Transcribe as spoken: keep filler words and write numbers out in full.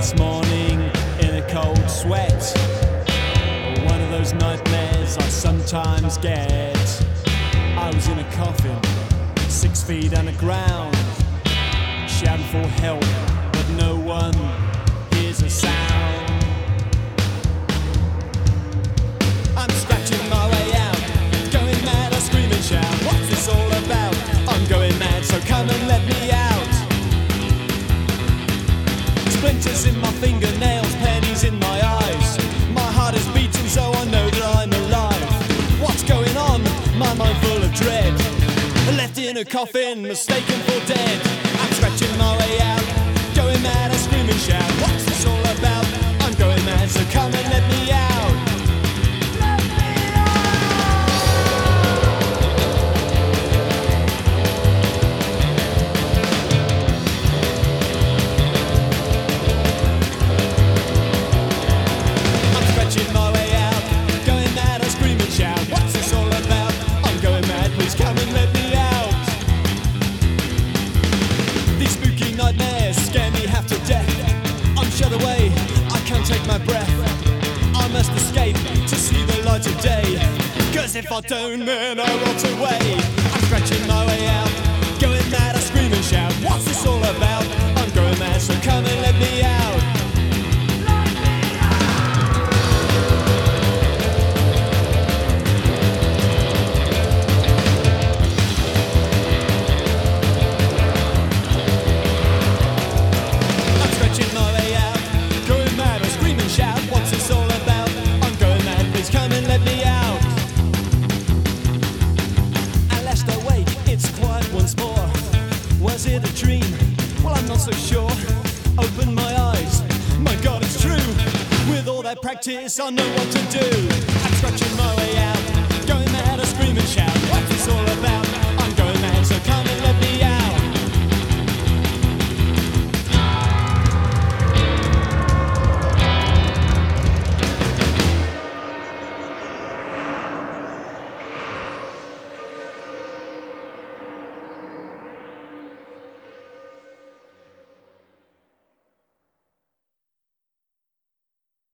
this morning in a cold sweat. One of those nightmares I sometimes get. I was in a coffin, six feet underground, shouting for help, but no one hears a sound. I'm scratching my way out, going mad, I scream and shout. What's this all about? I'm going mad, so come and let me out. Splinters in my fingernails, pennies in my eyes. My heart is beating, so I know that I'm alive. What's going on? My mind full of dread. Left in a coffin, mistaken for dead. I'm scratching my way out, going mad, I scream and shout. What's this all about? I'm going mad, so come and let me out. Let me I'm scratching my way out, going mad, I scream and shout. What's this all about? I'm going mad, please come and let me out. These spooky nightmares scare me half to death. I'm shut away, I can't take my breath. I must escape to see the light of day, 'cause if I don't, then I rot away. I'm scratching my way out, going mad, I scream and shout. What's this all about? I'm going mad, so come and let me out. I'm scratching my way out, going mad, I scream and shout. What's this all about? I'm going mad, please come and let me out. At last I wake, it's quiet once more. Was it a dream? Well, I'm not so sure. Open my eyes, my God, it's true. With all that practice, I know what to do. I'm scratching my way out,